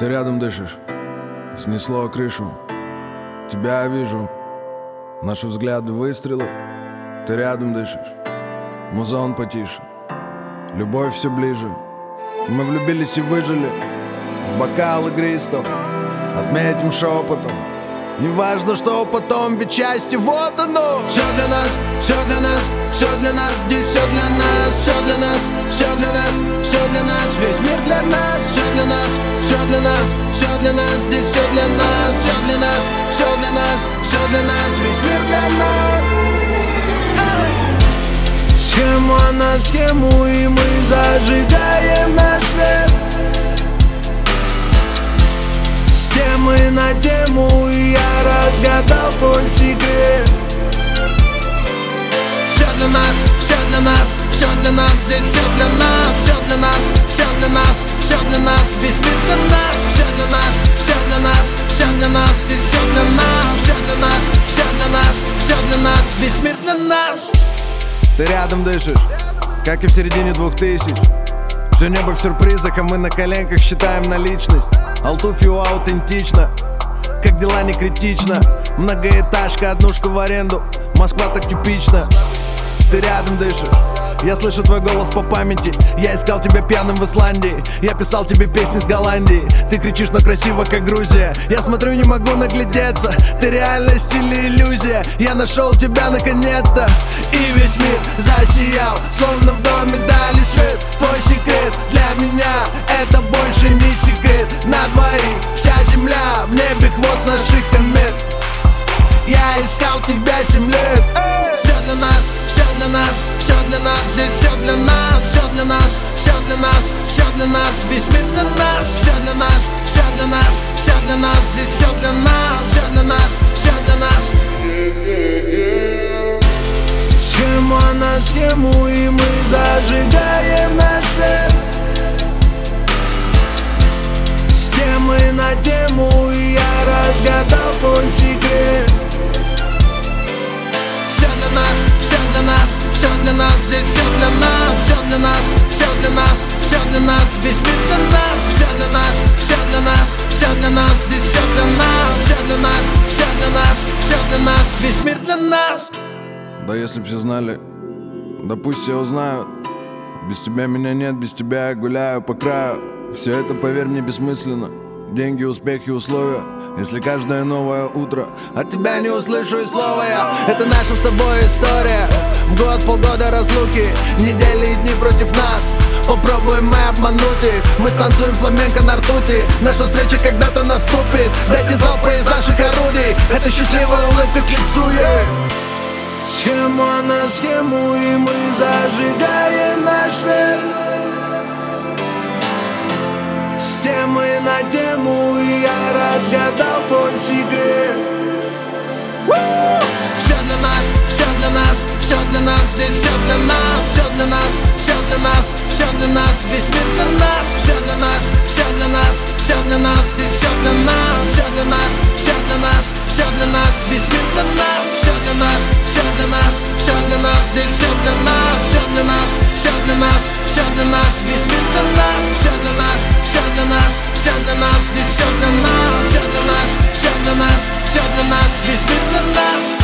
Ты рядом дышишь, снесло крышу. Тебя я вижу, наши взгляды выстрелы. Ты рядом дышишь, музон потише. Любовь все ближе. Мы влюбились и выжили в бокал игристов. Отметим шепотом. Неважно, что потом, ведь счастье вот оно. Все для нас, все для нас, все для нас. Здесь все для нас, все для нас, все для нас, все для нас. Весь мир для нас, все для нас, все для нас, все для нас. Здесь все для нас, все для нас, все для нас, все для нас. Весь мир для нас. Схема на схему, и мы зажигаем наш свет. С темы на тему, и я разгадал твой секрет. Все для нас, все для нас, все для нас. Здесь все для нас, все для нас, все для нас, все для нас. Весь мир для нас, все для нас, все для нас, все для нас. Здесь все для нас, все для нас, все для нас, все для нас. Весь мир для нас. Ты рядом дышишь, как и в середине 2000. Все небо в сюрпризах, а мы на коленках считаем наличность. Алтуфио аутентично, как дела не критично. Многоэтажка, однушка в аренду, Москва так типично. Ты рядом дышишь, я слышу твой голос по памяти. Я искал тебя пьяным в Исландии, я писал тебе песни с Голландии. Ты кричишь, но красиво, как Грузия. Я смотрю, не могу наглядеться. Ты реальность или иллюзия? Я нашел тебя наконец-то. И весь мир засиял, словно в доме дали свет. Твой секрет для меня это больше не секрет. На двоих вся земля, в небе хвост наших комет. Я искал тебя 7 лет. Все для нас, все для нас, все для нас. Здесь все для нас, все для нас, все для нас, все для нас. Весь мир для нас, все для нас, все для нас, все для нас. Здесь все для нас, все для нас, все для нас. Схема на схему, и мы зажигаем наш свет. С темы на тему, и я разгадал твой секрет. Все для нас, все для нас, все для нас. Здесь все для нас, все для нас, все для нас, все для нас. Весь мир для нас, все для нас, все для нас, все для нас. Здесь все для нас, все для нас, все для нас, все для нас. Весь мир для нас. Да если б все знали, да пусть все узнают. Без тебя меня нет, без тебя я гуляю по краю. Все это, поверь мне, бессмысленно. Деньги, успехи, условия. Если каждое новое утро от тебя не услышу и слова я. Это наша с тобой история. В год, полгода разлуки, недели и дни против нас. Попробуем мы обмануть их. Мы станцуем фламенко на ртути. Наша встреча когда-то наступит. Дайте залпы из наших орудий. Это счастливая улыбка к лицу, Схема на схему, и мы зажигаем наш свет. С темы на тему, и я разгадал твой секрет. Все для нас, все для нас, все для нас. Здесь все для нас, все для нас, все для нас, все для нас. Весь мир для нас, все для нас, все для нас, все для нас. Здесь все для нас, все для нас, все для нас, все для нас. Весь мир для нас, все для нас, все для нас, все для нас. Здесь все для нас, все для нас, все для нас, все для нас. Весь мир для нас, все для нас, все для нас, все для нас. Здесь все для нас, все для нас, все для нас, все для нас. Весь мир для нас.